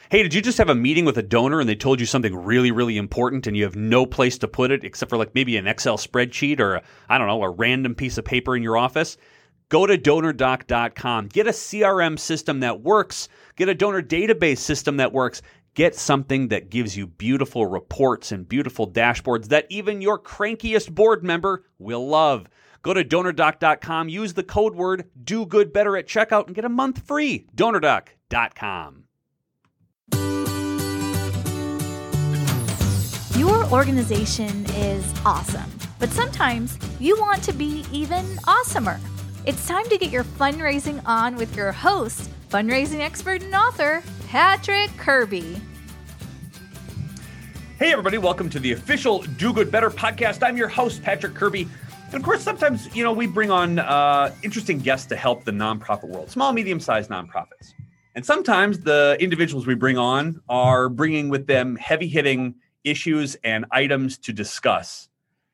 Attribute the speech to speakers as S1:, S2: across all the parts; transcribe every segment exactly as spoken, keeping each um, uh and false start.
S1: Hey, did you just have a meeting with a donor and they told you something really, really important and you have no place to put it except for like maybe an Excel spreadsheet or, I don't know, a random piece of paper in your office? Go to donor doc dot com. Get a C R M system that works. Get a donor database system that works. Get something that gives you beautiful reports and beautiful dashboards that even your crankiest board member will love. Go to donor doc dot com. Use the code word do good better at checkout and get a month free. donor doc dot com.
S2: Your organization is awesome, but sometimes you want to be even awesomer. It's time to get your fundraising on with your host, fundraising expert and author, Patrick Kirby.
S1: Hey, everybody. Welcome to the official Do Good Better podcast. I'm your host, Patrick Kirby. And of course, sometimes, you know, we bring on uh, interesting guests to help the nonprofit world, small, medium-sized nonprofits. And sometimes the individuals we bring on are bringing with them heavy-hitting issues and items to discuss.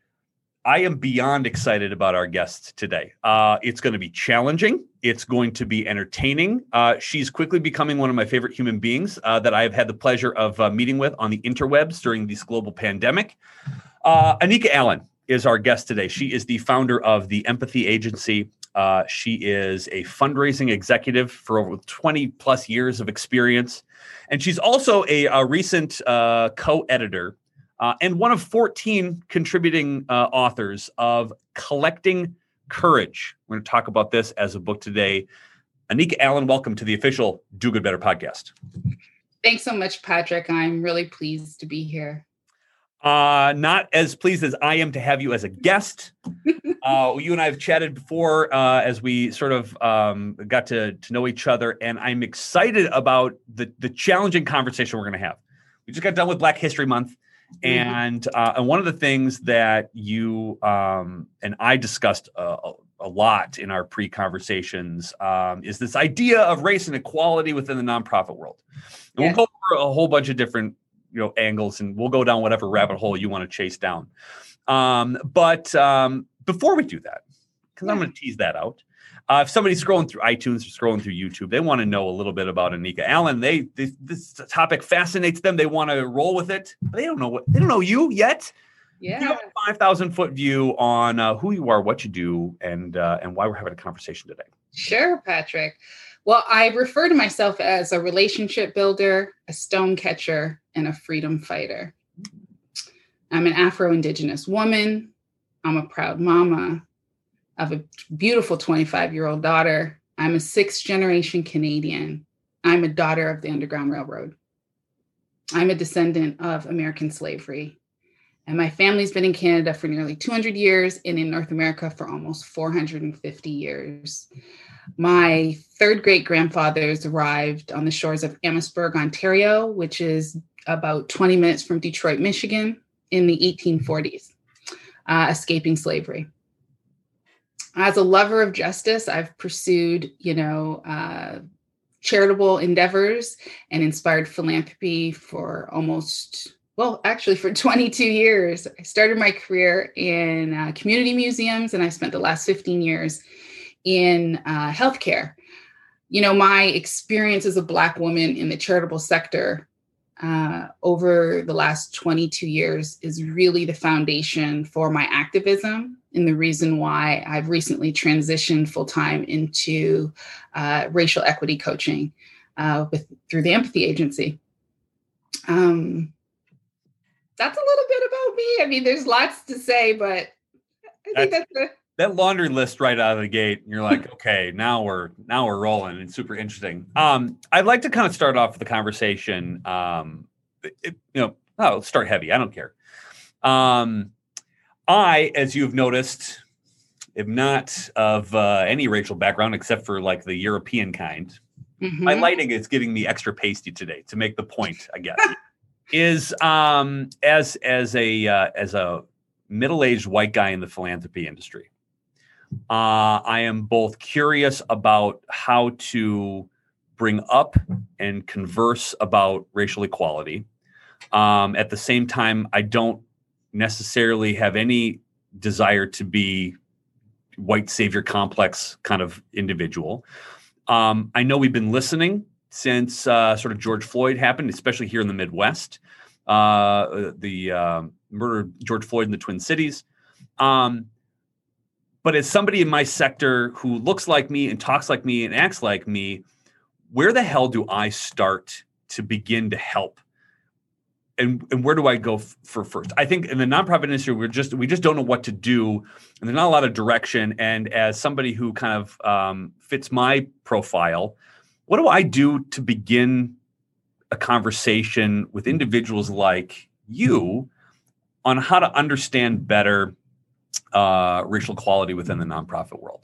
S1: I am beyond excited about our guest today. Uh, it's going to be challenging. It's going to be entertaining. Uh, she's quickly becoming one of my favorite human beings uh, that I have had the pleasure of uh, meeting with on the interwebs during this global pandemic. Uh, Anika Allen is our guest today. She is the founder of the Empathy Agency. Uh, she is a fundraising executive for over twenty plus years of experience. And she's also a, a recent uh, co-editor Uh, and one of fourteen contributing uh, authors of Collecting Courage. We're going to talk about this as a book today. Anika Allen, welcome to the official Do Good Better podcast.
S3: Thanks so much, Patrick. I'm really pleased to be here.
S1: Uh, not as pleased as I am to have you as a guest. uh, you and I have chatted before uh, as we sort of um, got to, to know each other, and I'm excited about the, the challenging conversation we're going to have. We just got done with Black History Month. And uh, and one of the things that you um, and I discussed a, a lot in our pre-conversations um, is this idea of race and equality within the nonprofit world. And
S3: Yes.
S1: We'll go over a whole bunch of different you know angles, and we'll go down whatever rabbit hole you want to chase down. Um, but um, before we do that, because I'm going to tease that out. Uh, if somebody's scrolling through iTunes or scrolling through YouTube, they want to know a little bit about Anika Allen. They, they this topic fascinates them. They want to roll with it. But they don't know what they don't know you yet.
S3: Yeah,
S1: Give them a five thousand foot view on uh, who you are, what you do, and uh, and why we're having a conversation today.
S3: Sure, Patrick. Well, I refer to myself as a relationship builder, a stone catcher, and a freedom fighter. I'm an Afro-Indigenous woman. I'm a proud mama. I have a beautiful twenty-five-year-old daughter. I'm a sixth-generation Canadian. I'm a daughter of the Underground Railroad. I'm a descendant of American slavery. And my family's been in Canada for nearly two hundred years and in North America for almost four hundred fifty years. My third great-grandfathers arrived on the shores of Amherstburg, Ontario, which is about twenty minutes from Detroit, Michigan, in the eighteen forties, uh, escaping slavery. As a lover of justice, I've pursued, you know, uh, charitable endeavors and inspired philanthropy for almost, well, actually for twenty-two years. I started my career in uh, community museums, and I spent the last fifteen years in uh, healthcare. You know, my experience as a Black woman in the charitable sector uh, over the last twenty-two years is really the foundation for my activism, and the reason why I've recently transitioned full-time into uh, racial equity coaching uh, with through the Empathy Agency. Um, that's a little bit about me. I mean, there's lots to say, but I think that's, that's a,
S1: that laundry list right out of the gate. And you're like, okay, now we're now we're rolling. It's super interesting. Um, I'd like to kind of start off the conversation. Um, it, you know, oh, let's start heavy. I don't care. Um, I, as you've noticed, am not of uh, any racial background except for like the European kind. Mm-hmm. My lighting is getting me extra pasty today to make the point, I guess. is um, as as a uh, as a middle-aged white guy in the philanthropy industry, uh, I am both curious about how to bring up and converse about racial equality. Um, at the same time, I don't necessarily have any desire to be white savior complex kind of individual. Um, I know we've been listening since uh, sort of George Floyd happened, especially here in the Midwest, uh, the uh, murder of George Floyd in the Twin Cities. Um, but as somebody in my sector who looks like me and talks like me and acts like me, where the hell do I start to begin to help? And, and where do I go f- for first? I think in the nonprofit industry, we're just we just don't know what to do, and there's not a lot of direction. And as somebody who kind of um, fits my profile, what do I do to begin a conversation with individuals like you on how to understand better uh, racial equality within the nonprofit world?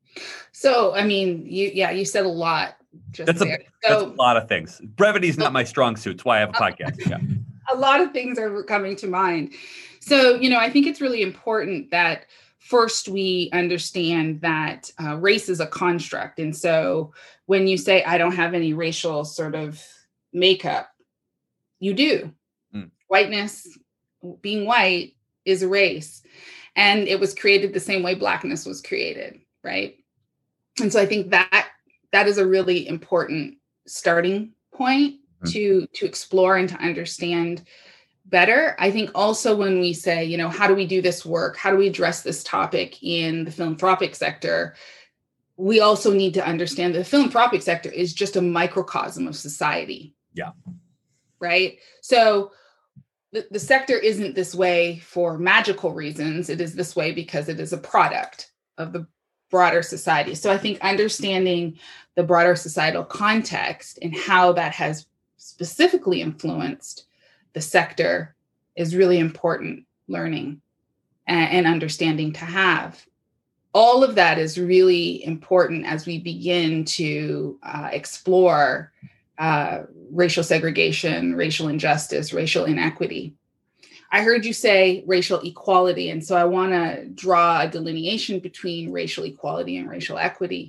S3: So, I mean, you yeah, you said a lot just
S1: that's
S3: there.
S1: A,
S3: so,
S1: that's a lot of things. Brevity is not my strong suit. That's why I have a podcast. Yeah.
S3: A lot of things are coming to mind. So, you know, I think it's really important that first we understand that uh, race is a construct. And so when you say, I don't have any racial sort of makeup, you do. Mm. Whiteness, being white, is a race. And it was created the same way Blackness was created, right? And so I think that that is a really important starting point to to explore and to understand better. I think also when we say, you know, how do we do this work? How do we address this topic in the philanthropic sector? We also need to understand that the philanthropic sector is just a microcosm of society.
S1: Yeah.
S3: Right? So the, the sector isn't this way for magical reasons. It is this way because it is a product of the broader society. So I think understanding the broader societal context and how that has specifically influenced the sector is really important learning and, and understanding to have. All of that is really important as we begin to uh, explore uh, racial segregation, racial injustice, racial inequity. I heard you say racial equality, and so I want to draw a delineation between racial equality and racial equity.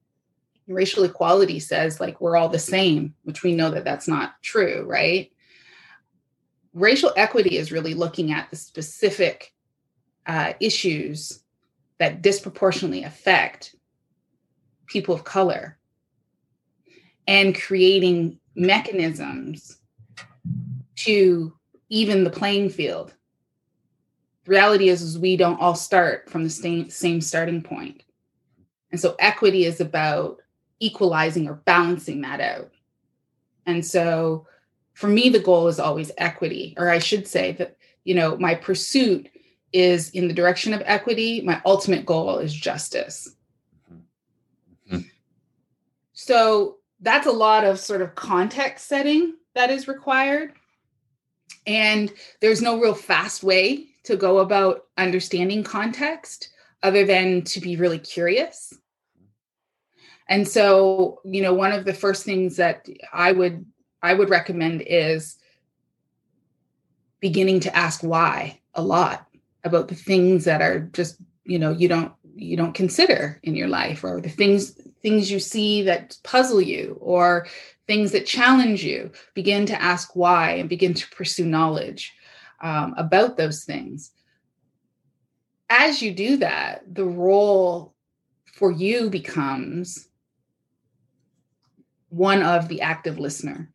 S3: Racial equality says like we're all the same, which we know that that's not true, right? Racial equity is really looking at the specific uh, issues that disproportionately affect people of color and creating mechanisms to even the playing field. The reality is, is we don't all start from the same, same starting point. And so equity is about equalizing or balancing that out. And so for me, the goal is always equity, or I should say that, you know, my pursuit is in the direction of equity. My ultimate goal is justice. Mm-hmm. So that's a lot of sort of context setting that is required. And there's no real fast way to go about understanding context other than to be really curious. And so, you know, one of the first things that I would I would recommend is beginning to ask why a lot about the things that are just, you know, you don't you don't consider in your life, or the things things you see that puzzle you, or things that challenge you. Begin to ask why and begin to pursue knowledge um, about those things. As you do that, the role for you becomes one of the active listener.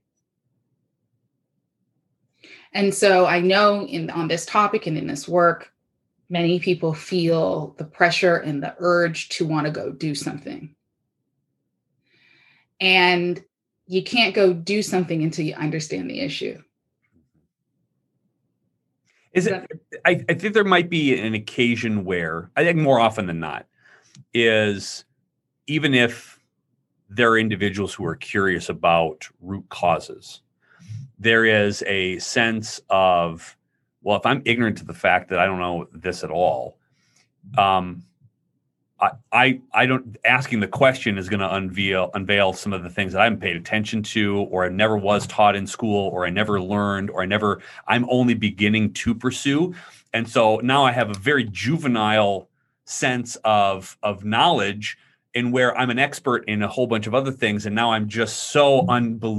S3: And so I know in on this topic and in this work, many people feel the pressure and the urge to want to go do something. And you can't go do something until you understand the issue.
S1: Is it? I, I think there might be an occasion where, I think more often than not, is even if there are individuals who are curious about root causes, there is a sense of, well, if I'm ignorant to the fact that I don't know this at all, um, I, I, I don't, asking the question is going to unveil, unveil some of the things that I haven't paid attention to, or I never was taught in school, or I never learned, or I never, I'm only beginning to pursue. And so now I have a very juvenile sense of, of knowledge, in where I'm an expert in a whole bunch of other things. And now I'm just so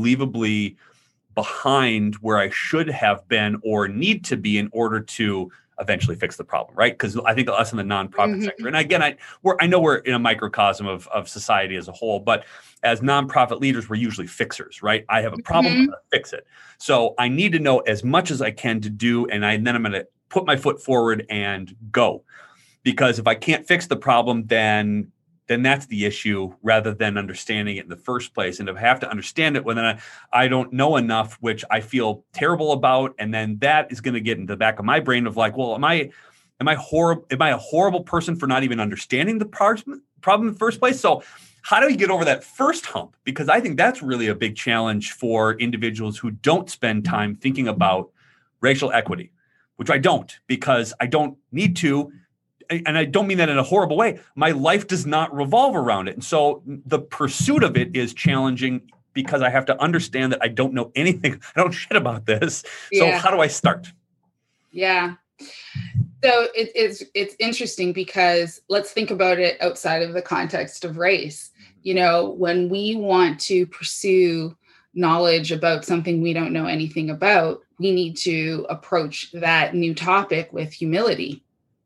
S1: unbelievably behind where I should have been or need to be in order to eventually fix the problem, right? Because I think us in the nonprofit
S3: Mhm.
S1: sector, and again, I we're I know we're in a microcosm of of society as a whole, but as nonprofit leaders, we're usually fixers, right? I have a problem,
S3: Mhm.
S1: I'm gonna fix it. So I need to know as much as I can to do, and I and then I'm gonna put my foot forward and go. Because if I can't fix the problem, then then that's the issue rather than understanding it in the first place. And if I have to understand it, well, then I, I don't know enough, which I feel terrible about. And then that is going to get into the back of my brain of like, well, am I, am I horrible? Am I a horrible person for not even understanding the problem problem in the first place? So how do we get over that first hump? Because I think that's really a big challenge for individuals who don't spend time thinking about racial equity, which I don't, because I don't need to. And I don't mean that in a horrible way. My life does not revolve around it. And so the pursuit of it is challenging because I have to understand that I don't know anything. I don't shit about this. So
S3: Yeah.
S1: how do I start?
S3: Yeah. So it, it's it's interesting because let's think about it outside of the context of race. You know, when we want to pursue knowledge about something we don't know anything about, we need to approach that new topic with humility.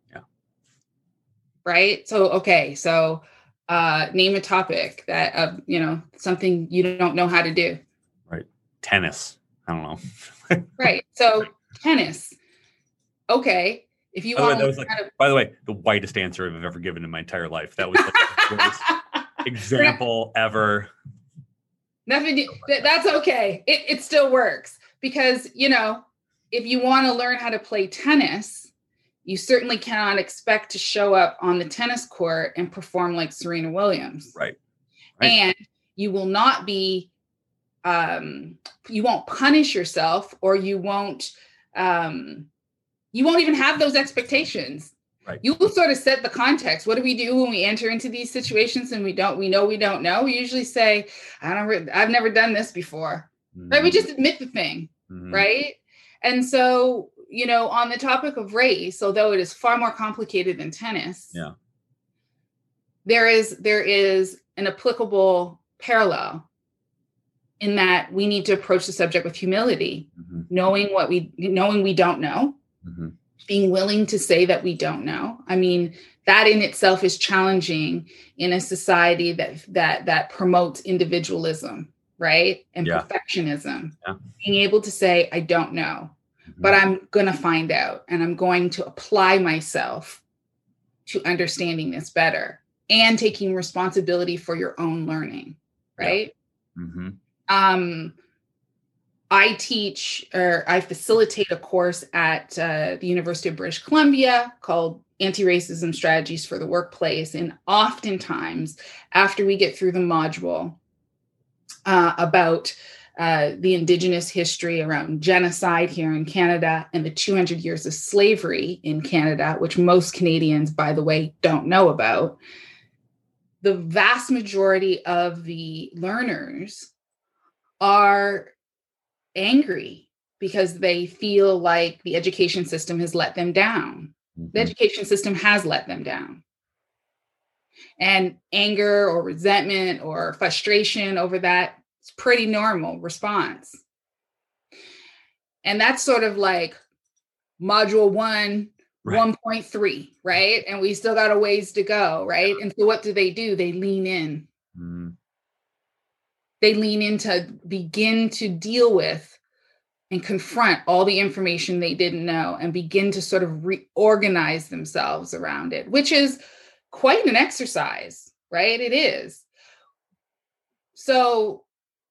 S3: Right. So, okay. So uh, name a topic that, uh, you know, something you don't know how to do.
S1: Right. Tennis. I don't know.
S3: Right. So tennis. Okay. If you
S1: by, the way,
S3: want
S1: that was like,
S3: to...
S1: by the way, the whitest answer I've ever given in my entire life. That was like the greatest example ever.
S3: Nothing. That's okay. It, it still works because, you know, if you want to learn how to play tennis, you certainly cannot expect to show up on the tennis court and perform like Serena Williams.
S1: Right. Right.
S3: And you will not be, um, you won't punish yourself, or you won't, um, you won't even have those expectations.
S1: Right.
S3: You will sort of set the context. What do we do when we enter into these situations and we don't, we know we don't know? We usually say, I don't, re- I've never done this before. Mm-hmm. Right. We just admit the thing. Mm-hmm. Right. And so, you know, on the topic of race, although it is far more complicated than tennis,
S1: yeah,
S3: there is there is an applicable parallel in that we need to approach the subject with humility, mm-hmm. knowing what we knowing we don't know, mm-hmm. being willing to say that we don't know. I mean, that in itself is challenging in a society that that that promotes individualism, right? And yeah. perfectionism. Yeah. Being able to say, I don't know. But I'm going to find out, and I'm going to apply myself to understanding this better and taking responsibility for your own learning, right? Yeah. Mm-hmm. Um, I teach or I facilitate a course at uh, the University of British Columbia called Anti-Racism Strategies for the Workplace. And oftentimes, after we get through the module uh, about Uh, the Indigenous history around genocide here in Canada and the two hundred years of slavery in Canada, which most Canadians, by the way, don't know about. The vast majority of the learners are angry because they feel like the education system has let them down. Mm-hmm. The education system has let them down. And anger or resentment or frustration over that, it's pretty normal response. And that's sort of like module one, right. one point three, right? And we still got a ways to go, right? And so what do they do? They lean in. Mm. They lean in to begin to deal with and confront all the information they didn't know and begin to sort of reorganize themselves around it, which is quite an exercise, right? It is. So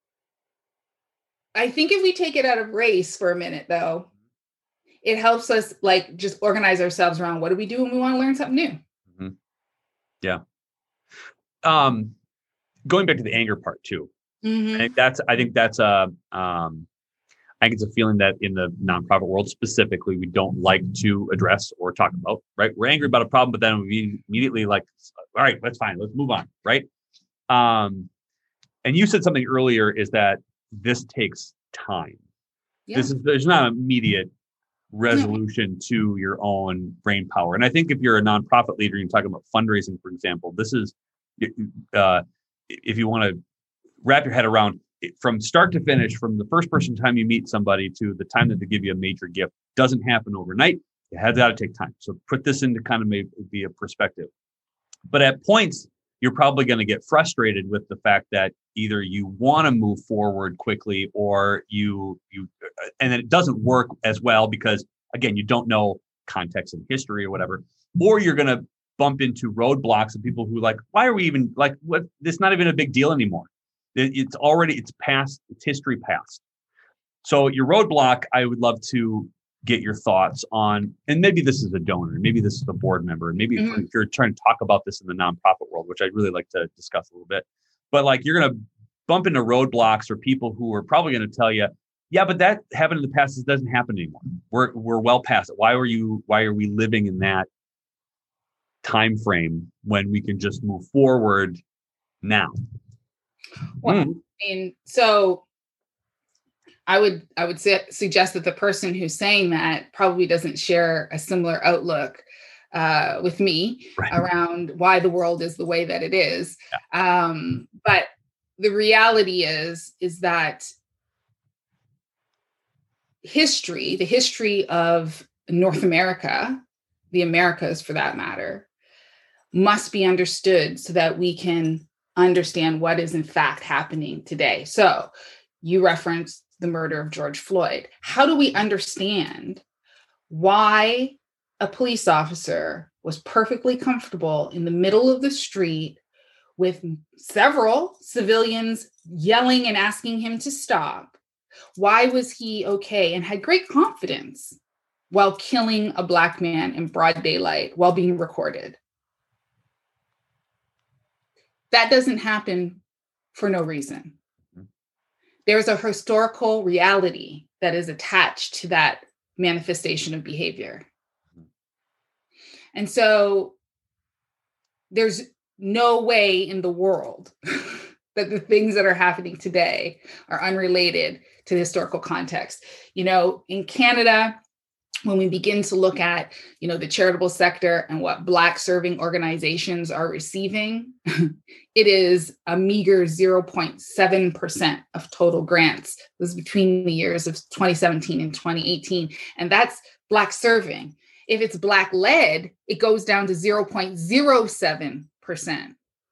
S3: I think if we take it out of race for a minute, though, it helps us like just organize ourselves around what do we do when we want to learn something new?
S1: Mm-hmm. Yeah. Um, going back to the anger part too. Mm-hmm. I think that's, I think that's a, um, I think it's a feeling that in the nonprofit world specifically, we don't like to address or talk about, right? We're angry about a problem, but then we immediately like, all right, that's fine. Let's move on. Right. Um, and you said something earlier is that this takes time. Yeah. This is, there's not an immediate resolution yeah. to your own brain power. And I think if you're a nonprofit leader, you're talking about fundraising, for example, this is, uh, if you want to wrap your head around it, from start to finish, from the first person time you meet somebody to the time that they give you a major gift, doesn't happen overnight. It has got to take time. So put this into kind of maybe a perspective. But at points, you're probably going to get frustrated with the fact that either you want to move forward quickly or you, you, and then it doesn't work as well because, again, you don't know context and history or whatever, or you're going to bump into roadblocks of people who like, why are we even like, what? It's not even a big deal anymore. It, it's already, it's past, it's history past. So your roadblock, I would love to get your thoughts on, and maybe this is a donor, maybe this is a board member, and maybe mm-hmm. if you're trying to talk about this in the nonprofit world, which I'd really like to discuss a little bit, but like you're going to bump into roadblocks or people who are probably going to tell you, yeah, but that happened in the past. This doesn't happen anymore. We're we're well past it. Why are you? Why are we living in that time frame when we can just move forward now?
S3: Well, mm. I mean, so. I would I would say, suggest that the person who's saying that probably doesn't share a similar outlook uh, with me right. around why the world is the way that it is. Yeah. Um, but the reality is, is that history, the history of North America, the Americas for that matter, must be understood so that we can understand what is in fact happening today. So you referenced the murder of George Floyd. How do we understand why a police officer was perfectly comfortable in the middle of the street with several civilians yelling and asking him to stop? Why was he okay and had great confidence while killing a Black man in broad daylight while being recorded? That doesn't happen for no reason. There's a historical reality that is attached to that manifestation of behavior. And so there's no way in the world that the things that are happening today are unrelated to the historical context. You know, in Canada, when we begin to look at, you know, the charitable sector and what Black serving organizations are receiving, it is a meager zero point seven percent of total grants. This is between the years of twenty seventeen and twenty eighteen. And that's Black serving. If it's Black led, it goes down to zero point zero seven percent.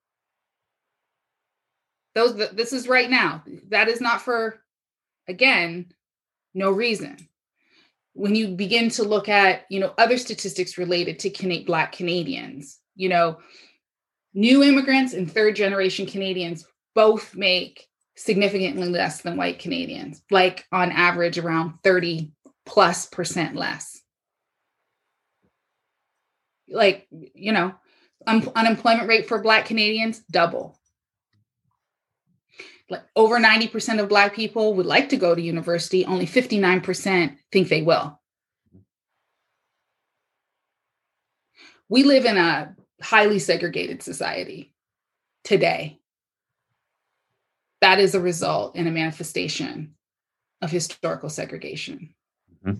S3: Those, this is right now. That is not for, again, no reason. When you begin to look at, you know, other statistics related to Can- Black Canadians, you know, new immigrants and third generation Canadians both make significantly less than white Canadians, like on average around thirty plus percent less. Like, you know, un- unemployment rate for Black Canadians, double. Like over ninety percent of Black people would like to go to university. Only fifty-nine percent think they will. We live in a highly segregated society today. That is a result and a manifestation of historical segregation.
S1: Mm-hmm.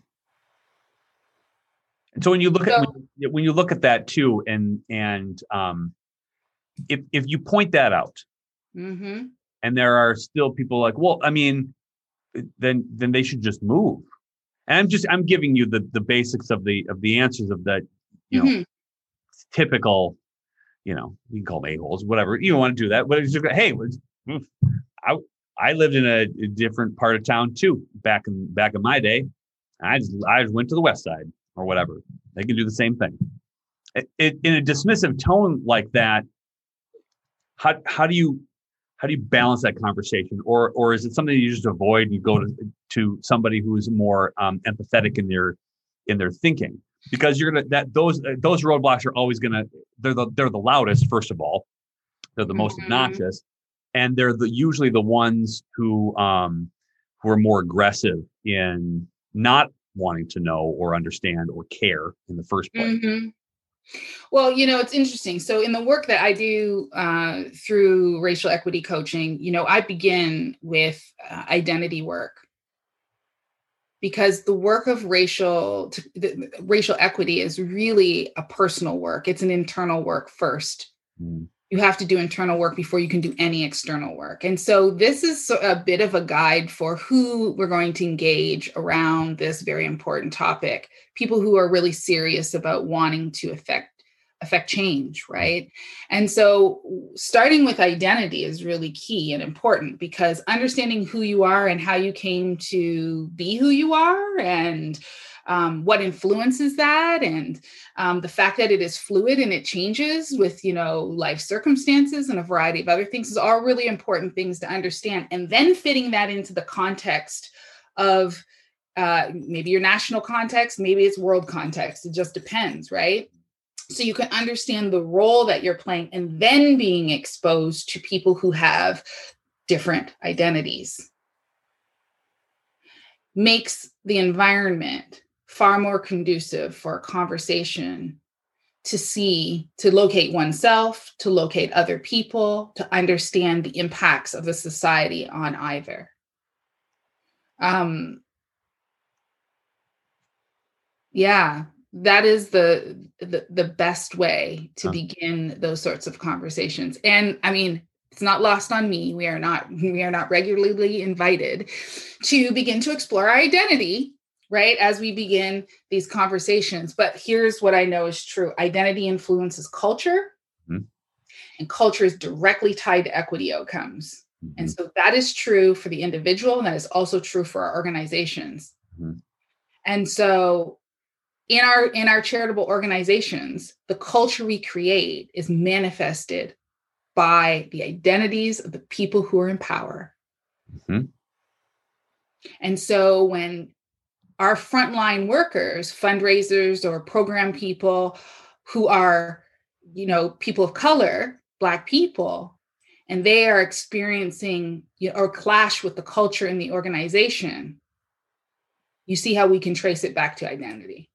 S1: And so when you look so, at when you, when you look at that too, and and um, if if you point that out.
S3: Mm-hmm.
S1: And there are still people like, well, I mean, then then they should just move. And I'm just I'm giving you the the basics of the of the answers of that, you know, mm-hmm. typical, you know, you can call them a-holes, whatever. You don't want to do that, but it's just, hey, I I lived in a, a different part of town too back in back in my day. I just I just went to the west side or whatever. They can do the same thing. It, it, in a dismissive tone like that, how how do you How do you balance that conversation, or or is it something you just avoid and you go to to somebody who is more um, empathetic in their in their thinking? Because you're gonna that those those roadblocks are always gonna they're the they're the loudest. First of all, they're the most mm-hmm. obnoxious, and they're the usually the ones who um who are more aggressive in not wanting to know or understand or care in the first place.
S3: Mm-hmm. Well, you know, it's interesting. So in the work that I do uh, through racial equity coaching, you know, I begin with uh, identity work, because the work of racial the, racial equity is really a personal work. It's an internal work first. Mm. You have to do internal work before you can do any external work. And so this is a bit of a guide for who we're going to engage around this very important topic. People who are really serious about wanting to affect affect change, right? And so starting with identity is really key and important, because understanding who you are and how you came to be who you are, and Um, what influences that, and um, the fact that it is fluid and it changes with, you know, life circumstances and a variety of other things is all really important things to understand. And then fitting that into the context of uh, maybe your national context, maybe it's world context. It just depends, right? So you can understand the role that you're playing, and then being exposed to people who have different identities makes the environment far more conducive for a conversation to see, to locate oneself, to locate other people, to understand the impacts of the society on either. Um, yeah, that is the, the, the best way to huh. begin those sorts of conversations. And I mean, it's not lost on me. We are not, we are not regularly invited to begin to explore our identity, right, as we begin these conversations. But here's what I know is true. Identity influences culture, mm-hmm. and culture is directly tied to equity outcomes. Mm-hmm. And so that is true for the individual, and that is also true for our organizations. Mm-hmm. And so in our, in our charitable organizations, the culture we create is manifested by the identities of the people who are in power. Mm-hmm. And so when our frontline workers, fundraisers or program people who are, you know, people of color, Black people, and they are experiencing, you know, or clash with the culture in the organization, you see how we can trace it back to identity.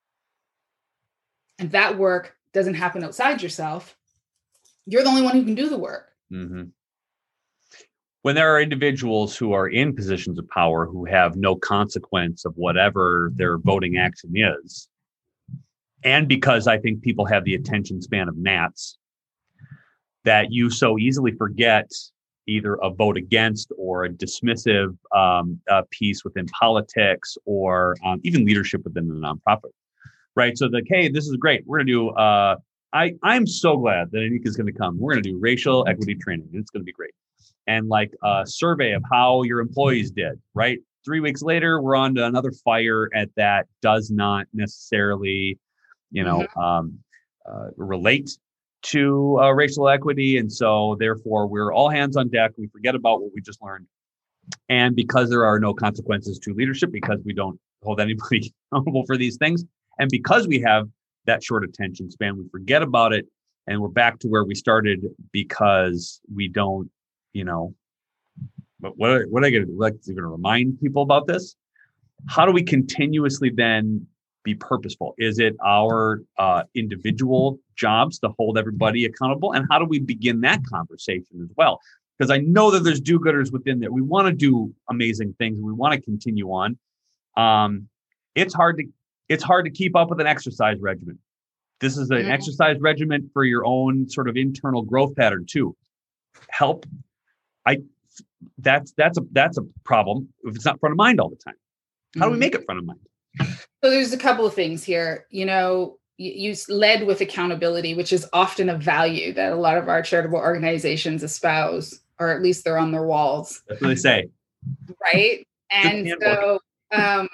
S3: And that work doesn't happen outside yourself. You're the only one who can do the work.
S1: Mm-hmm. When there are individuals who are in positions of power who have no consequence of whatever their voting action is, and because I think people have the attention span of gnats, that you so easily forget either a vote against or a dismissive um, uh, piece within politics, or um, even leadership within the nonprofit, right? So like, hey, this is great. We're going to do, uh, I, I'm so glad that Anika is going to come. We're going to do racial equity training. It's going to be great. And like a survey of how your employees did, right? Three weeks later, we're on to another fire at that does not necessarily, you know, mm-hmm. um, uh, relate to uh, racial equity. And so therefore we're all hands on deck. We forget about what we just learned. And because there are no consequences to leadership, because we don't hold anybody accountable for these things, and because we have that short attention span, we forget about it. And we're back to where we started because we don't, you know, but what, what are I going to do? Like, you're going to remind people about this? How do we continuously then be purposeful? Is it our uh, individual jobs to hold everybody accountable? And how do we begin that conversation as well? Because I know that there's do-gooders within there. We want to do amazing things. We want to continue on. Um, it's hard to it's hard to keep up with an exercise regimen. This is an mm-hmm. exercise regimen for your own sort of internal growth pattern too. Help. I that's that's a that's a problem if it's not front of mind all the time. How do we make it front of mind?
S3: So there's a couple of things here. You know, you, you led with accountability, which is often a value that a lot of our charitable organizations espouse, or at least they're on their walls.
S1: That's what they say.
S3: Right. And so um,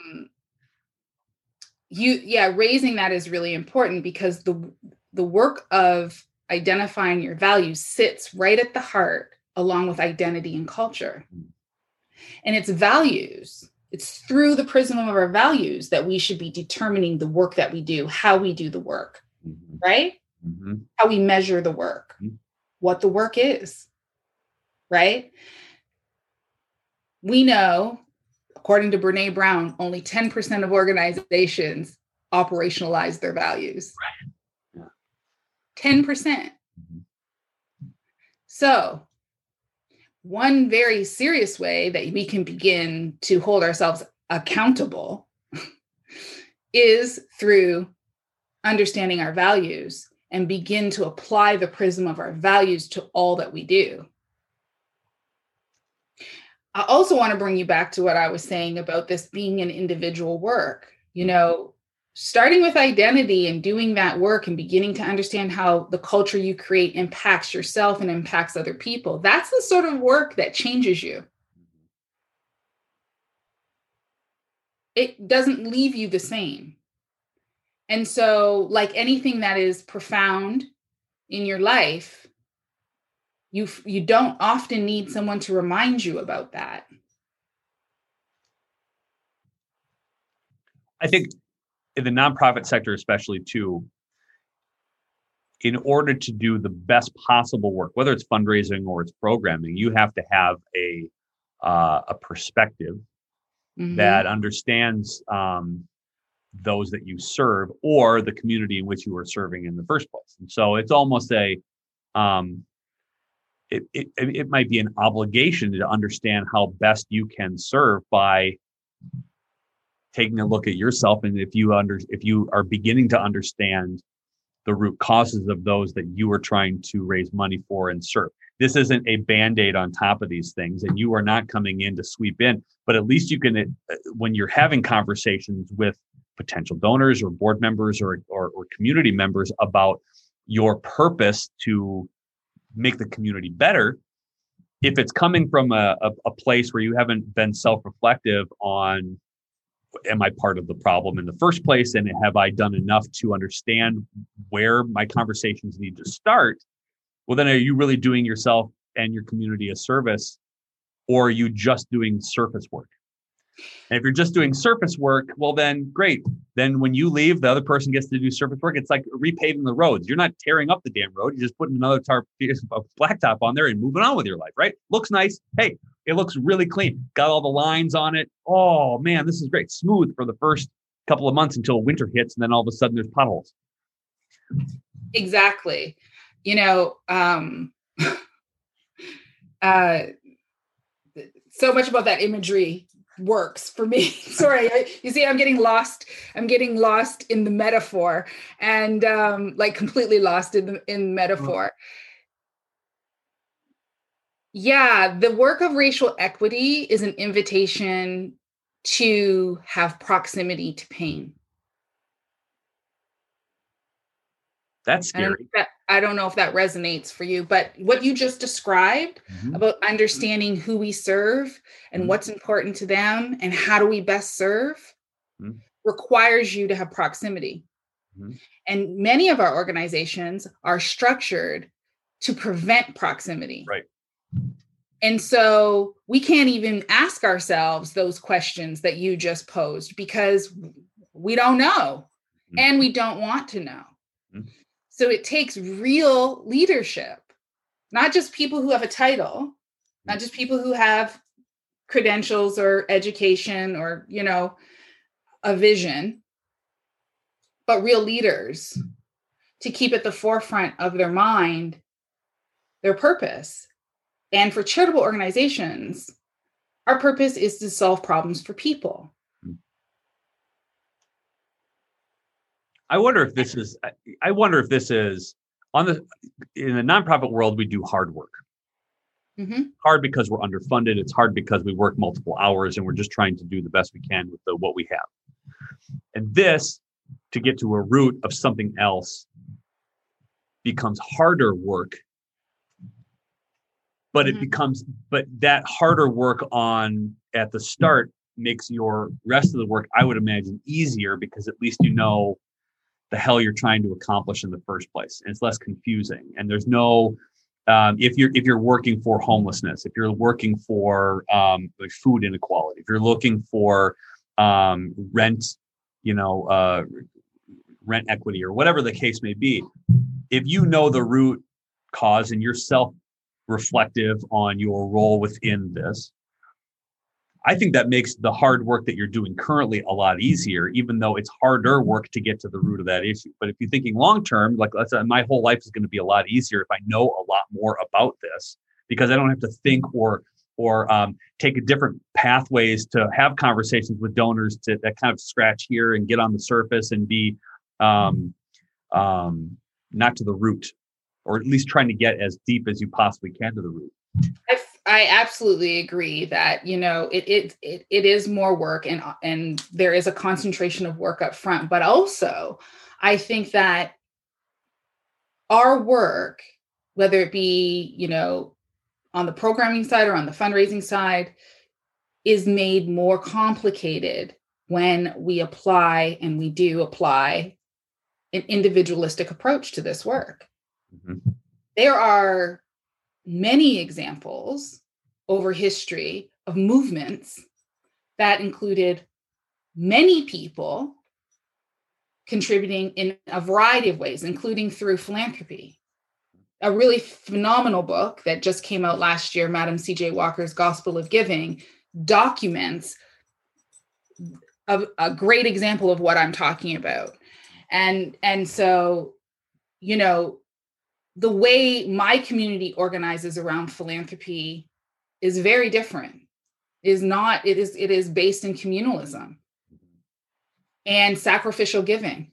S3: you, yeah, raising that is really important, because the the work of identifying your values sits right at the heart, along with identity and culture. And it's values. It's through the prism of our values that we should be determining the work that we do, how we do the work, mm-hmm. right? Mm-hmm. How we measure the work, mm-hmm. what the work is, right? We know, according to Brené Brown, only ten percent of organizations operationalize their values.
S1: Right. Yeah.
S3: ten percent. Mm-hmm. So, one very serious way that we can begin to hold ourselves accountable is through understanding our values and begin to apply the prism of our values to all that we do. I also want to bring you back to what I was saying about this being an individual work. You know, starting with identity and doing that work and beginning to understand how the culture you create impacts yourself and impacts other people. That's the sort of work that changes you. It doesn't leave you the same. And so, like anything that is profound in your life, you you don't often need someone to remind you about that.
S1: I think in the nonprofit sector, especially too, in order to do the best possible work, whether it's fundraising or it's programming, you have to have a uh, a perspective mm-hmm. that understands um, those that you serve or the community in which you are serving in the first place. And so it's almost a, um, it, it, it might be an obligation to understand how best you can serve by taking a look at yourself. And if you under, if you are beginning to understand the root causes of those that you are trying to raise money for and serve. This isn't a Band-Aid on top of these things, and you are not coming in to sweep in, but at least you can, when you're having conversations with potential donors or board members or, or, or community members about your purpose to make the community better, if it's coming from a, a, a place where you haven't been self-reflective on, am I part of the problem in the first place? And have I done enough to understand where my conversations need to start? Well, then are you really doing yourself and your community a service, or are you just doing surface work? And if you're just doing surface work, well, then great. Then when you leave, the other person gets to do surface work. It's like repaving the roads. You're not tearing up the damn road. You're just putting another tarp, blacktop on there and moving on with your life, right? Looks nice. Hey, it looks really clean. Got all the lines on it. Oh, man, this is great. Smooth for the first couple of months until winter hits, and then all of a sudden there's potholes.
S3: Exactly. You know, um, uh, so much about that imagery works for me. Sorry, I, you see, I'm getting lost. I'm getting lost in the metaphor, and um, like completely lost in the in metaphor. Oh. Yeah, the work of racial equity is an invitation to have proximity to pain.
S1: That's scary.
S3: That, I don't know if that resonates for you, but what you just described mm-hmm. about understanding who we serve and mm-hmm. what's important to them and how do we best serve mm-hmm. requires you to have proximity. Mm-hmm. And many of our organizations are structured to prevent proximity.
S1: Right.
S3: And so we can't even ask ourselves those questions that you just posed because we don't know mm-hmm. and we don't want to know. Mm-hmm. So it takes real leadership, not just people who have a title, not just people who have credentials or education or, you know, a vision, but real leaders to keep at the forefront of their mind their purpose. And for charitable organizations, our purpose is to solve problems for people.
S1: I wonder if this is, I wonder if this is on the, in the nonprofit world, we do hard work. Mm-hmm. Hard because we're underfunded. It's hard because we work multiple hours and we're just trying to do the best we can with the, what we have. And this, to get to a root of something else, becomes harder work. But mm-hmm. it becomes, but that harder work on at the start makes your rest of the work, I would imagine, easier because at least you know the hell you're trying to accomplish in the first place. And it's less confusing. And there's no, um, if you're, if you're working for homelessness, if you're working for um, like food inequality, if you're looking for um, rent, you know, uh, rent equity or whatever the case may be, if you know the root cause and you're self-reflective on your role within this, I think that makes the hard work that you're doing currently a lot easier, even though it's harder work to get to the root of that issue. But if you're thinking long-term, like let's say my whole life is going to be a lot easier if I know a lot more about this, because I don't have to think or or um, take different pathways to have conversations with donors to that kind of scratch here and get on the surface and be um, um, not to the root, or at least trying to get as deep as you possibly can to the root.
S3: I, I absolutely agree that, you know, it, it it it is more work, and and there is a concentration of work up front. But also, I think that our work, whether it be, you know, on the programming side or on the fundraising side, is made more complicated when we apply, and we do apply, an individualistic approach to this work. Mm-hmm. There are many examples over history of movements that included many people contributing in a variety of ways, including through philanthropy. A really phenomenal book that just came out last year, Madam C J Walker's Gospel of Giving, documents a, a great example of what I'm talking about. And, and so, you know, the way my community organizes around philanthropy is very different. Is not, it is, it is based in communalism and sacrificial giving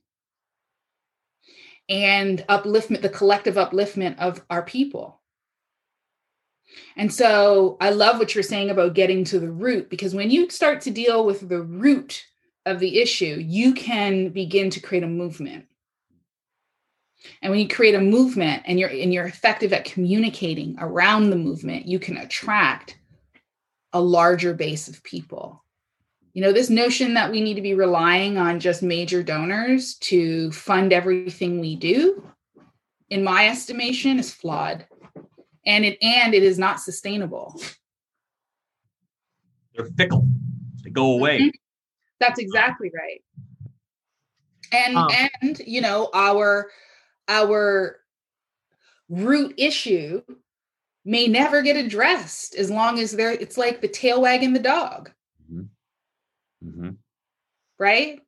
S3: and upliftment, the collective upliftment of our people. And so I love what you're saying about getting to the root, because when you start to deal with the root of the issue, you can begin to create a movement. And when you create a movement and you're and you're effective at communicating around the movement, you can attract a larger base of people. You know, this notion that we need to be relying on just major donors to fund everything we do, in my estimation, is flawed. And it and it is not sustainable.
S1: They're fickle. They go away.
S3: Mm-hmm. That's exactly right. And um, and you know, our our root issue may never get addressed as long as there, it's like the tail wagging the dog. Mm-hmm. Mm-hmm. Right?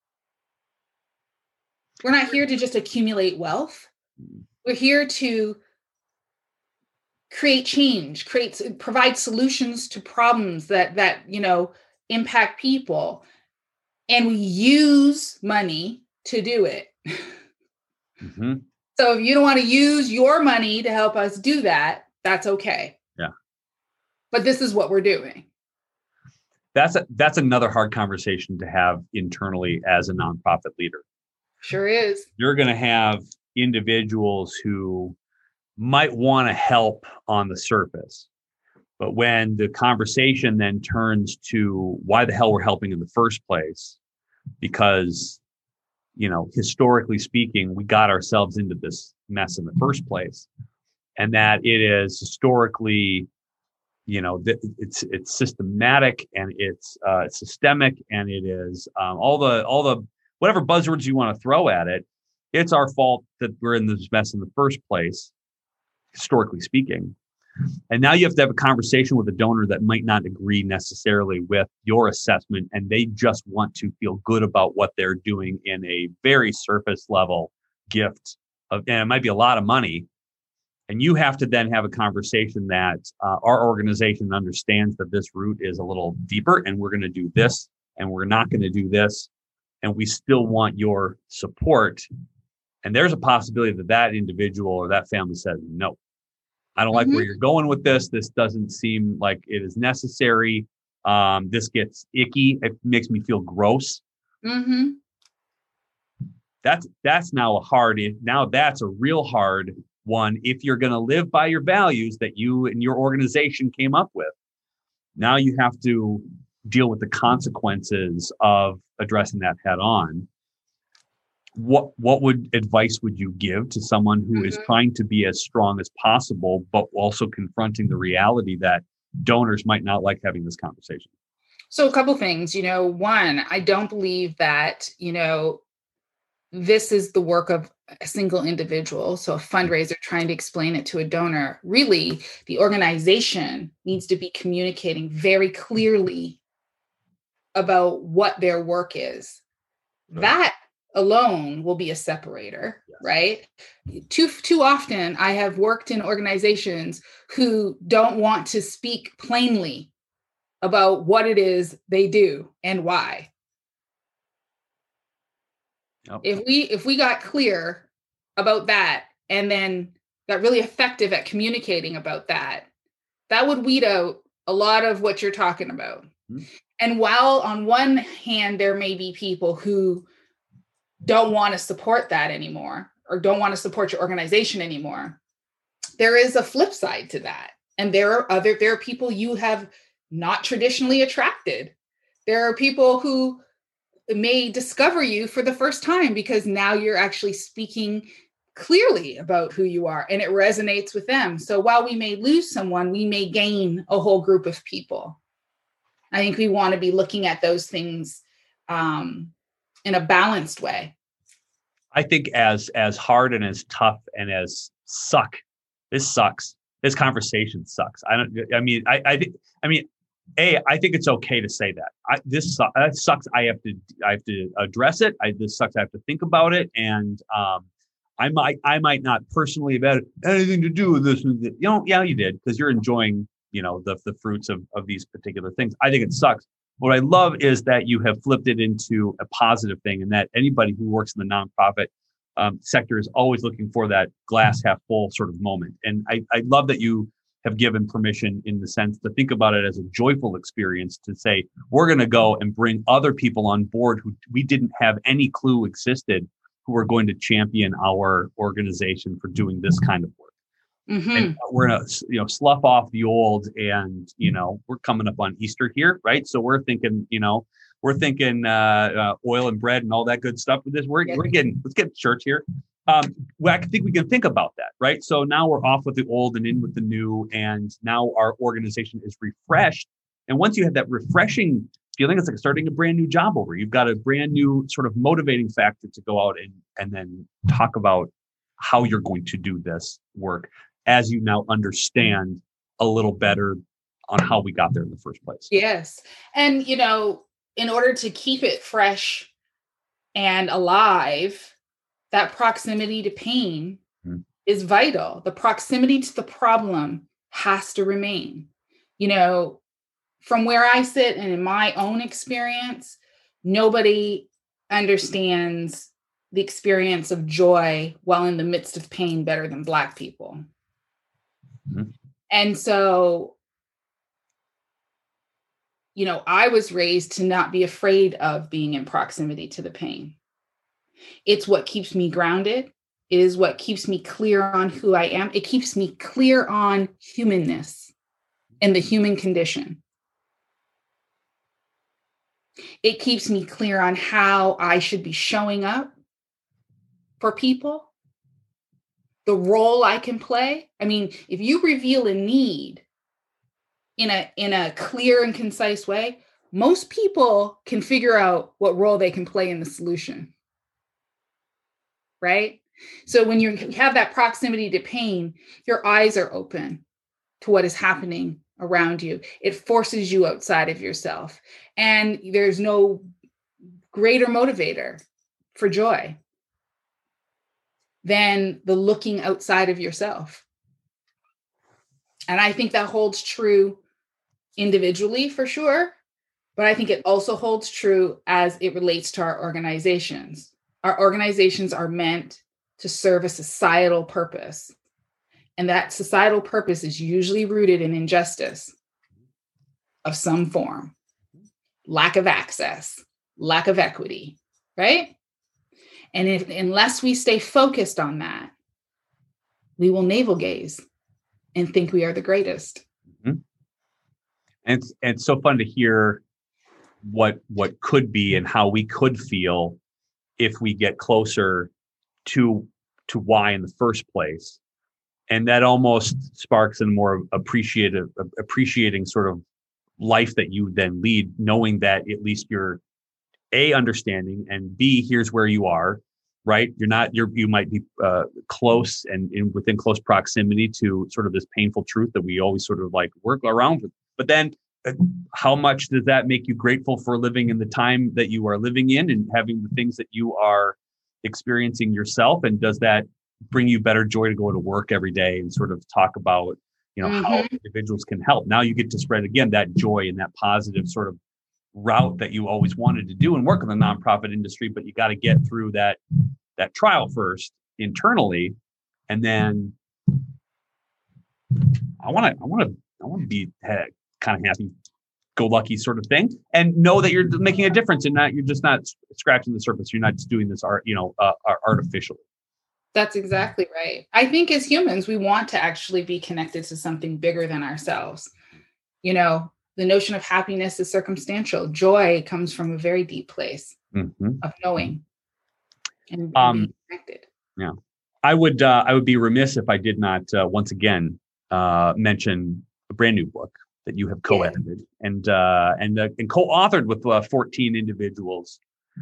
S3: We're not here to just accumulate wealth. We're here to create change, create, provide solutions to problems that, that, you know, impact people. And we use money to do it. Mm-hmm. So if you don't want to use your money to help us do that, that's okay.
S1: Yeah.
S3: But this is what we're doing.
S1: That's a, that's another hard conversation to have internally as a nonprofit leader.
S3: Sure is.
S1: You're going to have individuals who might want to help on the surface, but when the conversation then turns to why the hell we're helping in the first place, because, you know, historically speaking, we got ourselves into this mess in the first place, and that it is historically, you know, it's it's systematic and it's uh, systemic, and it is um, all the all the whatever buzzwords you want to throw at it. It's our fault that we're in this mess in the first place, historically speaking. And now you have to have a conversation with a donor that might not agree necessarily with your assessment, and they just want to feel good about what they're doing in a very surface level gift of, and it might be a lot of money. And you have to then have a conversation that uh, our organization understands that this route is a little deeper, and we're going to do this, and we're not going to do this, and we still want your support. And there's a possibility that that individual or that family says, no, I don't like mm-hmm. where you're going with this. This doesn't seem like it is necessary. Um, this gets icky. It makes me feel gross. Mm-hmm. That's that's now a hard. Now that's a real hard one. If you're going to live by your values that you and your organization came up with, now you have to deal with the consequences of addressing that head on. What what would advice would you give to someone who mm-hmm. is trying to be as strong as possible, but also confronting the reality that donors might not like having this conversation?
S3: So a couple things, you know, one, I don't believe that, you know, this is the work of a single individual. So a fundraiser trying to explain it to a donor. Really, the organization needs to be communicating very clearly about what their work is. Right. That alone will be a separator, yes. right? Too too often, I have worked in organizations who don't want to speak plainly about what it is they do and why. Yep. If we if we got clear about that, and then got really effective at communicating about that, that would weed out a lot of what you're talking about. Mm-hmm. And while on one hand, there may be people who don't want to support that anymore, or don't want to support your organization anymore, there is a flip side to that. And there are other, there are people you have not traditionally attracted. There are people who may discover you for the first time because now you're actually speaking clearly about who you are and it resonates with them. So while we may lose someone, we may gain a whole group of people. I think we want to be looking at those things um, in a balanced way.
S1: I think as as hard and as tough and as suck, this sucks. This conversation sucks. I don't. I mean, I I think. I mean, a. I think it's okay to say that. I, this su- that sucks. I have to. I have to address it. I this sucks. I have to think about it. And um, I might. I might not personally have had anything to do with this. You know. Yeah, you did because you're enjoying. You know the the fruits of of these particular things. I think it sucks. What I love is that you have flipped it into a positive thing, and that anybody who works in the nonprofit um, sector is always looking for that glass half full sort of moment. And I, I love that you have given permission in the sense to think about it as a joyful experience, to say, we're going to go and bring other people on board who we didn't have any clue existed, who are going to champion our organization for doing this kind of work. Mm-hmm. And we're gonna, you know, slough off the old, and you know, we're coming up on Easter here, right? So we're thinking, you know, we're thinking uh, uh, oil and bread and all that good stuff with this. We're we're getting, let's get to church here. Um, well, I think we can think about that, right? So now we're off with the old and in with the new, and now our organization is refreshed. And once you have that refreshing feeling, it's like starting a brand new job over. You've got a brand new sort of motivating factor to go out and and then talk about how you're going to do this work, as you now understand a little better on how we got there in the first place.
S3: Yes. And, you know, in order to keep it fresh and alive, that proximity to pain mm-hmm. is vital. The proximity to the problem has to remain. You know, from where I sit and in my own experience, nobody understands the experience of joy while in the midst of pain better than Black people. Mm-hmm. And so, you know, I was raised to not be afraid of being in proximity to the pain. It's what keeps me grounded. It is what keeps me clear on who I am. It keeps me clear on humanness and the human condition. It keeps me clear on how I should be showing up for people, the role I can play. I mean, if you reveal a need in a in a clear and concise way, most people can figure out what role they can play in the solution, right? So when you have that proximity to pain, your eyes are open to what is happening around you. It forces you outside of yourself. And there's no greater motivator for joy than the looking outside of yourself. And I think that holds true individually for sure, but I think it also holds true as it relates to our organizations. Our organizations are meant to serve a societal purpose. And that societal purpose is usually rooted in injustice of some form, lack of access, lack of equity, right? And if, unless we stay focused on that, we will navel gaze and think we are the greatest.
S1: Mm-hmm. And it's, and it's so fun to hear what what could be and how we could feel if we get closer to to why in the first place. And that almost sparks a more appreciative, appreciating sort of life that you then lead, knowing that at least you're A, understanding, and B, here's where you are, right? You're not, you're, you might be uh, close and in, within close proximity to sort of this painful truth that we always sort of like work around with. But then uh, how much does that make you grateful for living in the time that you are living in and having the things that you are experiencing yourself? And does that bring you better joy to go to work every day and sort of talk about, you know, mm-hmm. how individuals can help? Now you get to spread again that joy and that positive sort of route that you always wanted to do and work in the nonprofit industry, but you got to get through that that trial first internally, and then I want to, I want to, I want to be uh, kind of happy go lucky sort of thing, and know that you're making a difference and not, you're just not scratching the surface. You're not just doing this art, you know, uh, artificially.
S3: That's exactly right. I think as humans, we want to actually be connected to something bigger than ourselves. You know, the notion of happiness is circumstantial. Joy comes from a very deep place mm-hmm. of knowing and
S1: um,
S3: being connected.
S1: Yeah. I would, uh, I would be remiss if I did not uh, once again uh, mention a brand new book that you have co-edited yeah. and uh, and uh, and co-authored with uh, fourteen individuals,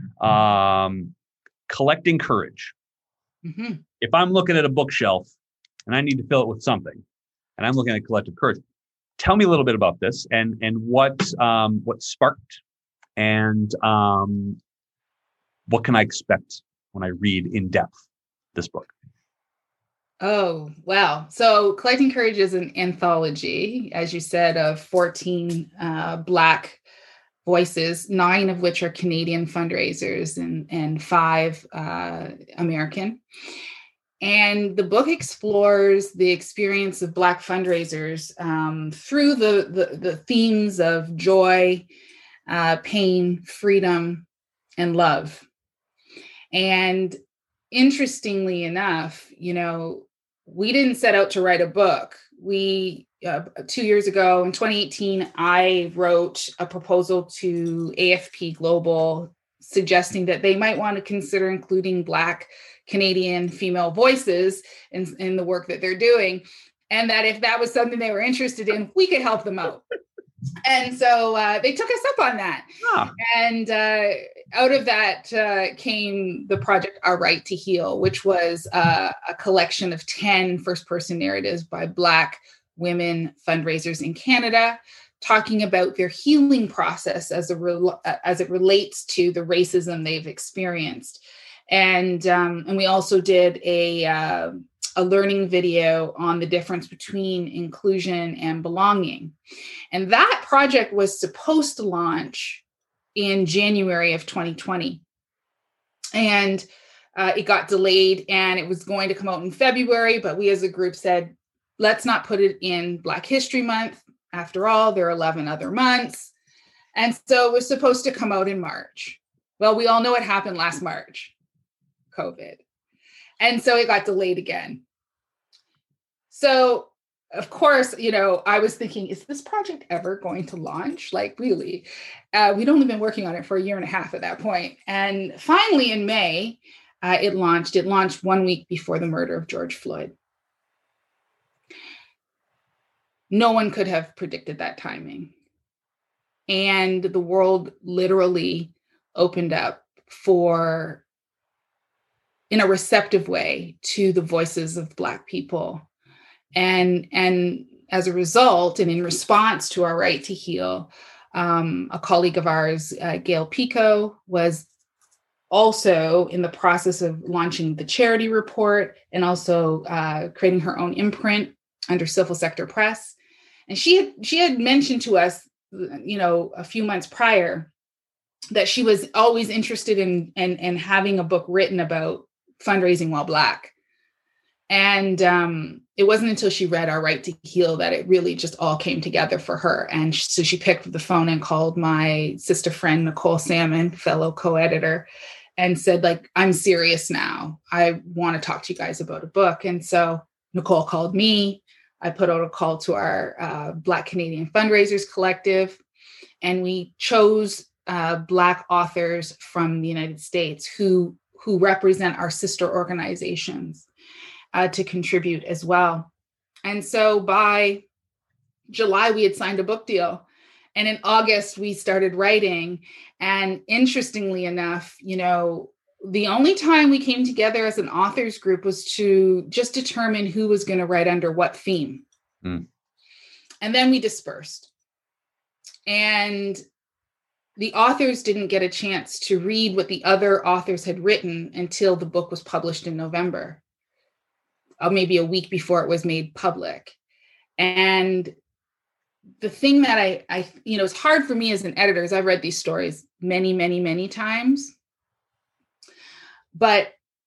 S1: um, Collecting Courage. Mm-hmm. If I'm looking at a bookshelf and I need to fill it with something, and I'm looking at Collective Courage, tell me a little bit about this and and what um, what sparked and um, what can I expect when I read in depth this book?
S3: Oh, wow. So Collecting Courage is an anthology, as you said, of fourteen uh, Black voices, nine of which are Canadian fundraisers and, and five uh, American. And the book explores the experience of Black fundraisers um, through the, the, the themes of joy, uh, pain, freedom, and love. And interestingly enough, you know, we didn't set out to write a book. We, uh, two years ago in twenty eighteen, I wrote a proposal to A F P Global suggesting that they might want to consider including Black Canadian female voices in, in the work that they're doing. And that if that was something they were interested in, we could help them out. And so uh, they took us up on that. Huh. And uh, out of that uh, came the project Our Right to Heal, which was uh, a collection of ten first-person narratives by Black women fundraisers in Canada, talking about their healing process as, a re- as it relates to the racism they've experienced. And, um, and we also did a... Uh, a learning video on the difference between inclusion and belonging. And that project was supposed to launch in January of twenty twenty. And uh, it got delayed and it was going to come out in February, but we as a group said, let's not put it in Black History Month. After all, there are eleven other months. And so it was supposed to come out in March. Well, we all know what happened last March, COVID. And so it got delayed again. So, of course, you know, I was thinking, is this project ever going to launch? Like, really? Uh, we'd only been working on it for a year and a half at that point. And finally, in May, uh, it launched. It launched one week before the murder of George Floyd. No one could have predicted that timing. And the world literally opened up for in a receptive way to the voices of Black people. And, and as a result, and in response to Our Right to Heal, um, a colleague of ours, uh, Gail Pico, was also in the process of launching the charity report and also uh, creating her own imprint under Civil Sector Press. And she had, she had mentioned to us, you know, a few months prior that she was always interested in, in, in having a book written about fundraising while Black. And um, it wasn't until she read Our Right to Heal that it really just all came together for her. And so she picked up the phone and called my sister friend, Nicole Salmon, fellow co-editor, and said, like, I'm serious now. I want to talk to you guys about a book. And so Nicole called me. I put out a call to our uh, Black Canadian Fundraisers Collective, and we chose uh, Black authors from the United States who who represent our sister organizations uh, to contribute as well. And so by July, we had signed a book deal. And in August, we started writing. And interestingly enough, you know, the only time we came together as an authors group was to just determine who was going to write under what theme. Mm. And then we dispersed. And the authors didn't get a chance to read what the other authors had written until the book was published in November, or maybe a week before it was made public. And the thing that I, I, you know, it's hard for me as an editor, is I've read these stories many, many, many times. But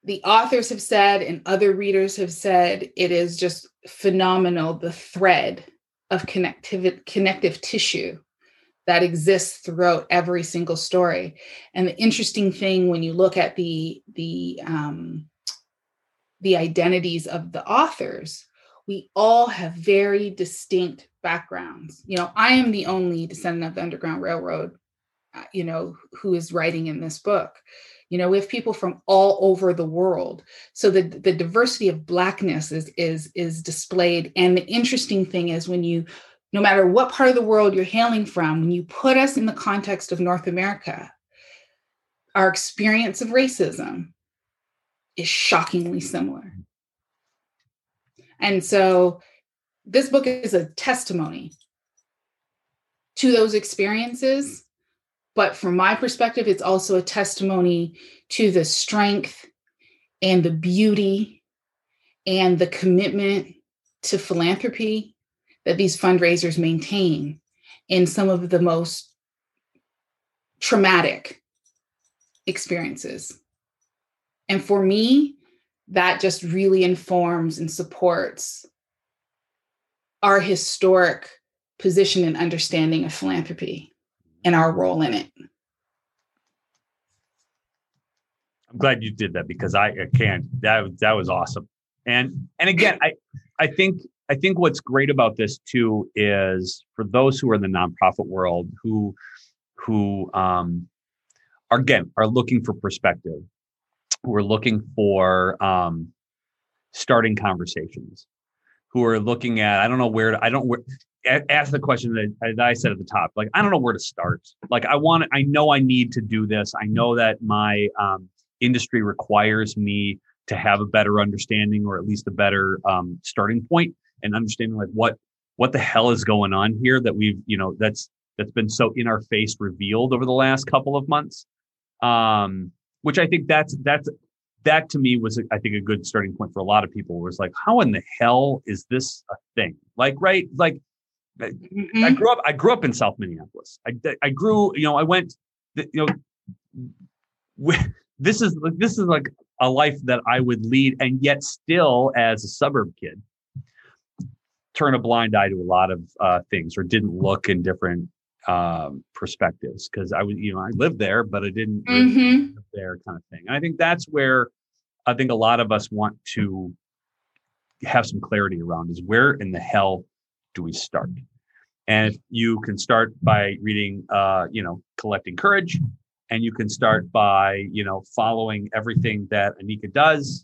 S3: the authors have said and other readers have said, it is just phenomenal, the thread of connective, connective tissue that exists throughout every single story. And the interesting thing when you look at the, the, um, the identities of the authors, we all have very distinct backgrounds. You know, I am the only descendant of the Underground Railroad, uh, you know, who is writing in this book. You know, we have people from all over the world. So the, the diversity of Blackness is, is, is displayed. And the interesting thing is when you, no matter what part of the world you're hailing from, when you put us in the context of North America, our experience of racism is shockingly similar. And so this book is a testimony to those experiences. But from my perspective, it's also a testimony to the strength and the beauty and the commitment to philanthropy that these fundraisers maintain in some of the most traumatic experiences. And for me, that just really informs and supports our historic position and understanding of philanthropy and our role in it.
S1: I'm glad you did that because I, I can't. That that was awesome. And and again, I I think I think what's great about this too is for those who are in the nonprofit world who who um are again are looking for perspective, who are looking for um starting conversations, who are looking at I don't know where to, I don't where. Ask the question that, that I said at the top. Like, I don't know where to start. Like, I want, I know I need to do this. I know that my um, industry requires me to have a better understanding, or at least a better um, starting point, and understanding like what, what the hell is going on here that we've, you know, that's, that's been so in our face revealed over the last couple of months. Um, which I think that's, that's, that to me was, I think, a good starting point for a lot of people. Was like, how in the hell is this a thing? Like, right. Like, Mm-hmm. I grew up. I grew up in South Minneapolis. I, I grew. You know, I went. You know, this is this is like a life that I would lead, and yet still, as a suburb kid, turn a blind eye to a lot of uh, things, or didn't look in different um, perspectives because I was, you know, I lived there, but I didn't really
S3: mm-hmm.
S1: live there, kind of thing. And I think that's where I think a lot of us want to have some clarity around is where in the hell do we start? And you can start by reading, uh, you know, Collecting Courage, and you can start by, you know, following everything that Anika does,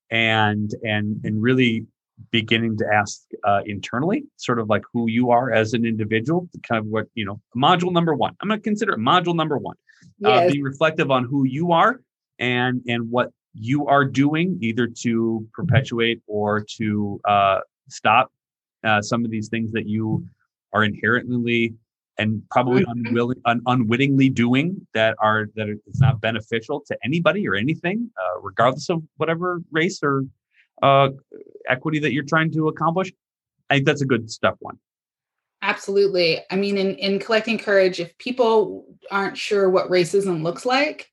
S1: and and and really beginning to ask uh, internally, sort of like who you are as an individual, kind of what, you know, module number one. I'm going to consider it module number one.
S3: Yes.
S1: Uh, be reflective on who you are and and what you are doing, either to perpetuate or to uh, stop Uh, some of these things that you are inherently and probably
S3: mm-hmm.
S1: unwilling, un, unwittingly doing that are that it's not beneficial to anybody or anything, uh, regardless of whatever race or uh, equity that you're trying to accomplish. I think that's a good step one.
S3: Absolutely. I mean, in, in Collecting Courage, if people aren't sure what racism looks like,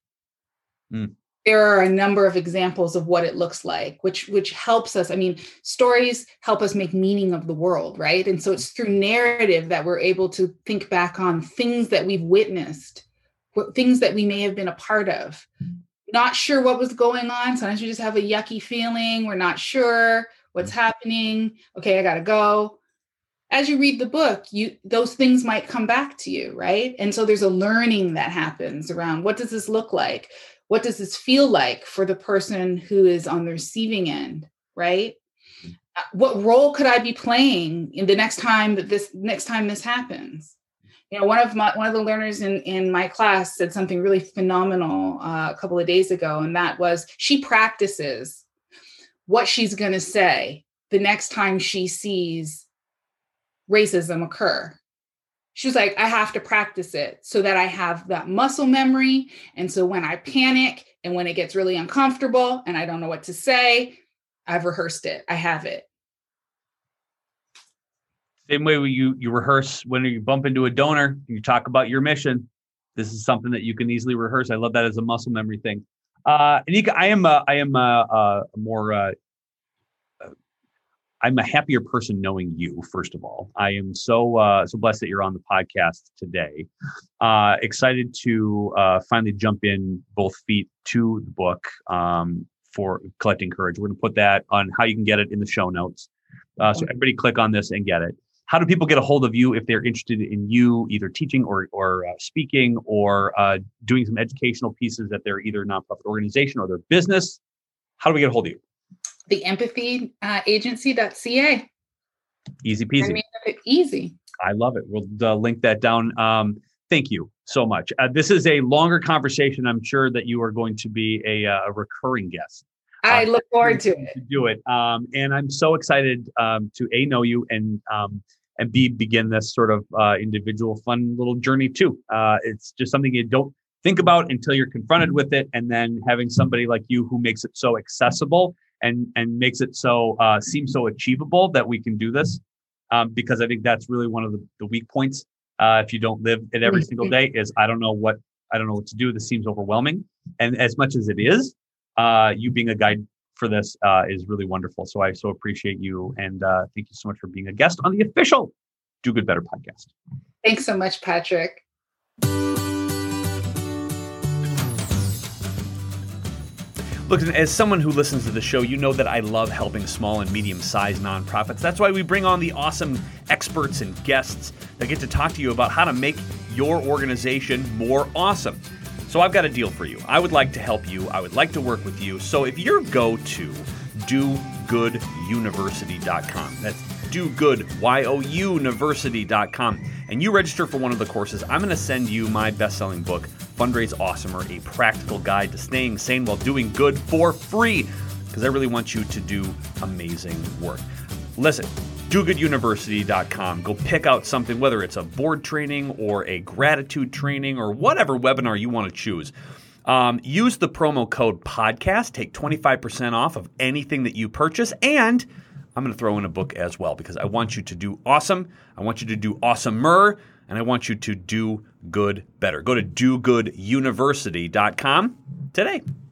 S3: mm. there are a number of examples of what it looks like, which which helps us. I mean, stories help us make meaning of the world, right? And so it's through narrative that we're able to think back on things that we've witnessed, things that we may have been a part of. Not sure what was going on. Sometimes we just have a yucky feeling. We're not sure what's happening. Okay, I gotta go. As you read the book, you those things might come back to you, right? And so there's a learning that happens around what does this look like? What does this feel like for the person who is on the receiving end, right? What role could I be playing in the next time that this next time this happens? You know, one of my one of the learners in, in my class said something really phenomenal uh, a couple of days ago, and that was she practices what she's going to say the next time she sees racism occur. She was like, I have to practice it so that I have that muscle memory. And so when I panic and when it gets really uncomfortable and I don't know what to say, I've rehearsed it. I have it.
S1: Same way you, you rehearse when you bump into a donor, you talk about your mission. This is something that you can easily rehearse. I love that as a muscle memory thing. Uh, Anika, I am a, I am a, a more uh, I'm a happier person knowing you. First of all, I am so uh, so blessed that you're on the podcast today. Uh, excited to uh, finally jump in both feet to the book um, for Collecting Courage. We're going to put that on how you can get it in the show notes. Uh, so everybody click on this and get it. How do people get a hold of you if they're interested in you either teaching or or uh, speaking or uh, doing some educational pieces at their either nonprofit organization or their business? How do we get a hold of you?
S3: The empathy uh, agency.ca.
S1: Easy peasy.
S3: I mean, easy.
S1: I love it. We'll uh, link that down. Um, thank you so much. Uh, this is a longer conversation. I'm sure that you are going to be a, uh, a recurring guest.
S3: I
S1: uh,
S3: look forward to it.
S1: To do it. Um, and I'm so excited um, to A, know you and um, and B, begin this sort of uh, individual fun little journey too. Uh, it's just something you don't think about until you're confronted with it. And then having somebody like you who makes it so accessible and and makes it so uh, seem so achievable that we can do this. Um, because I think that's really one of the, the weak points. Uh, if you don't live it every single day is, I don't know what, I don't know what to do. This seems overwhelming. And as much as it is, uh, you being a guide for this uh, is really wonderful. So I so appreciate you. And uh, thank you so much for being a guest on the official Do Good Better podcast.
S3: Thanks so much, Patrick.
S1: Look, as someone who listens to the show, you know that I love helping small and medium-sized nonprofits. That's why we bring on the awesome experts and guests that get to talk to you about how to make your organization more awesome. So I've got a deal for you. I would like to help you. I would like to work with you. So if you go to do good university dot com, that's do good, Y O U University dot com, and you register for one of the courses, I'm going to send you my best-selling book, Fundraise Awesomer, a practical guide to staying sane while doing good for free, because I really want you to do amazing work. Listen, do good university dot com. Go pick out something, whether it's a board training or a gratitude training or whatever webinar you want to choose. Um, use the promo code podcast, take twenty-five percent off of anything that you purchase, and I'm going to throw in a book as well because I want you to do awesome. I want you to do awesomer, and I want you to do good better. Go to do good university dot com today.